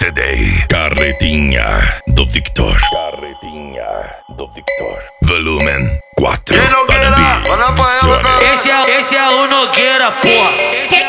CD Carretinha do Victor. Carretinha do Victor. Volumen 4. Esse é o Nogueira, porra.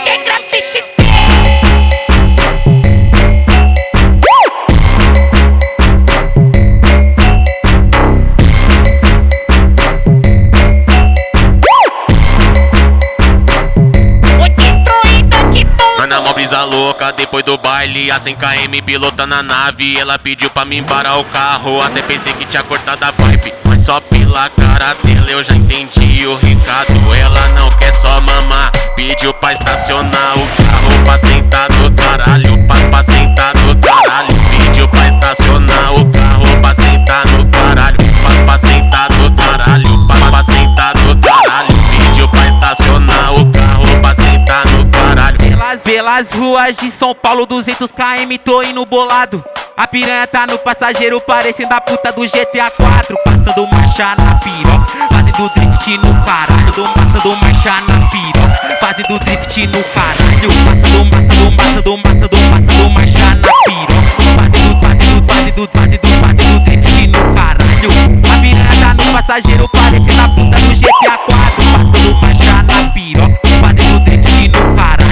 Na mó brisa louca, depois do baile, a 100km pilotando a nave. Ela pediu pra mim parar o carro, até pensei que tinha cortado a vibe. Mas só pela cara dela eu já entendi o recado. Ela não quer só mamar, pediu pra estacionar o carro, pra sentar no caralho, pra sentar no caralho. Pediu pra estacionar o carro, pra sentar no caralho, pra sentar no caralho, pra sentar no caralho. Pediu pra estacionar o carro, pra sentar no caralho. Pelas ruas de São Paulo, 200km, tô indo bolado. A piranha tá no passageiro, parecendo a puta do GTA 4. Passando marcha na piroca, fazendo drift no caralho. Passando marcha na piroca, fazendo drift no caralho. Passando marcha na piroca, fazendo drift no caralho. A piranha tá no passageiro, parecendo a puta do GTA 4. Passando marcha na piroca, fazendo drift no caralho.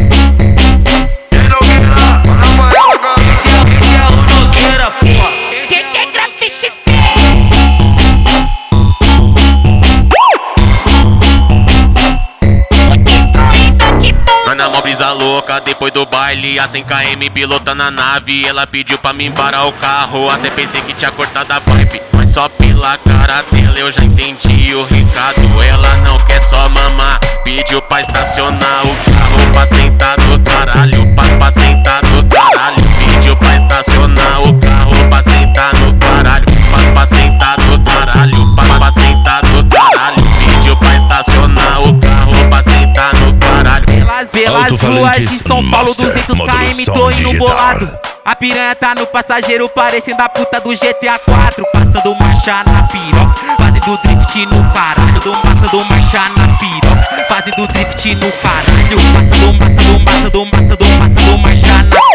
Esse é o Nogueira, porra. Na mó brisa louca, depois do baile, a 100km pilotando a nave. Ela pediu pra mim parar o carro, até pensei que tinha cortado a vibe. Mas só pela cara dela eu já entendi o recado. Ela não quer só mamar, pediu pra estacionar o carro, pra sentar no caralho, pra sentar no caralho. Pediu pra estacionar o carro, pra sentar no caralho, pra sentar no caralho, pra sentar no caralho. Pediu pra estacionar o carro, pra sentar no caralho. Pelas ruas de São Paulo, 200km, tô indo bolado. A piranha tá no passageiro, parecendo a puta do GTA 4. Passando marcha na piroca, fazendo drift no caralho. Passando marcha na piroca, fazendo drift no caralho. Passando marcha na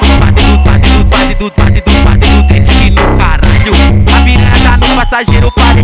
piroca, fazendo drift no caralho. A piranha tá no passageiro, parecendo